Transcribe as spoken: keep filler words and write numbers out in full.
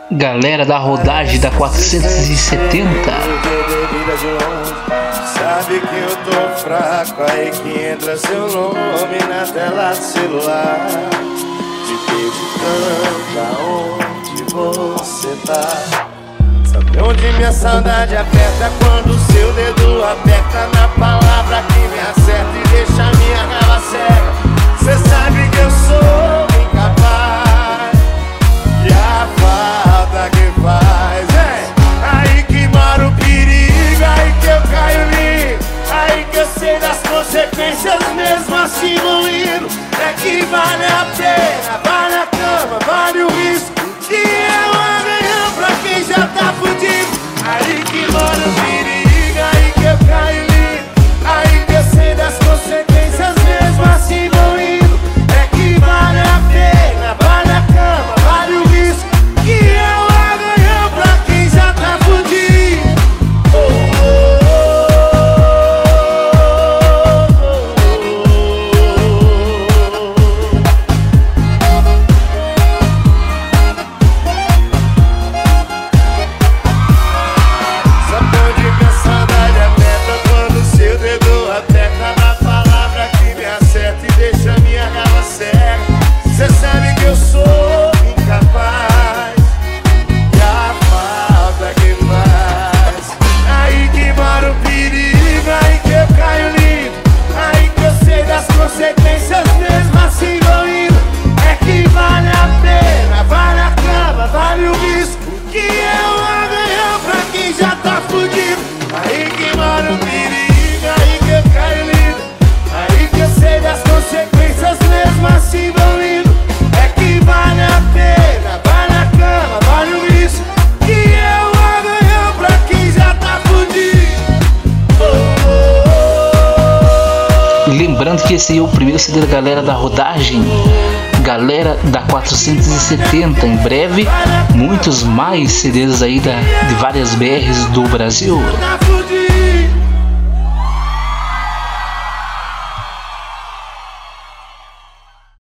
Galera da rodagem da quatrocentos e setenta. Sabe que eu tô fraco, aí que entra seu nome na tela do celular. Me perguntando aonde você tá. Sabe onde minha saudade aperta quando o seu dedo aperta na palavra que me acerta e deixa minha raiva cega. Cê sabe que eu sou incapaz e a falta que faz é aí que mora o perigo, aí que eu caio lindo, aí que eu sei das consequências mesmo assim vou indo. É que vale a pena, vale a cama, vale o risco que é o amanhã pra quem já tá fudido. Aí que mora o perigo, aí que eu caio lindo, aí que eu sei das consequências mesmo assim vou indo. É que vale a pena, vale a cama, vale o risco que é o amanhã pra quem já tá fudido. Oh, oh, consequências mesmo assim vão indo. É que vale a pena, vale a cama, vale o risco que é o amanhã pra quem já tá fudido. Aí que mora o perigo, aí que eu caio lindo, aí que eu sei das consequências mesmo assim vão indo. É que vale a pena, vale a cama, vale o risco que é o amanhã pra quem já tá fudido. Oh, oh. Lembrando que esse é o primeiro C D da galera da rodagem, galera da quatrocentos e setenta. Em breve, muitos mais C Ds aí da, de várias B Rs do Brasil.